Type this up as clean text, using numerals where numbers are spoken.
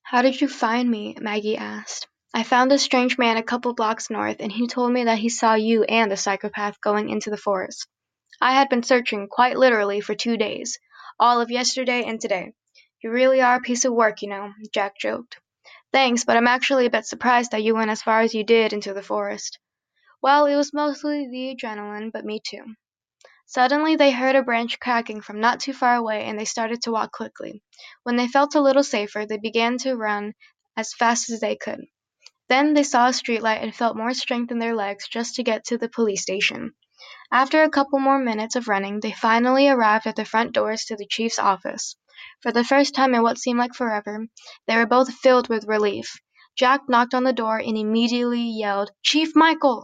"How did you find me?" Maggie asked. "I found a strange man a couple blocks north, and he told me that he saw you and the psychopath going into the forest. I had been searching, quite literally, for 2 days, all of yesterday and today. You really are a piece of work, you know," Jack joked. "Thanks, but I'm actually a bit surprised that you went as far as you did into the forest." "Well, it was mostly the adrenaline, but me too." Suddenly they heard a branch cracking from not too far away, and they started to walk quickly. When they felt a little safer, they began to run as fast as they could. Then they saw a streetlight and felt more strength in their legs just to get to the police station. After a couple more minutes of running, they finally arrived at the front doors to the chief's office. For the first time in what seemed like forever, they were both filled with relief. Jack knocked on the door and immediately yelled, "Chief Michael!"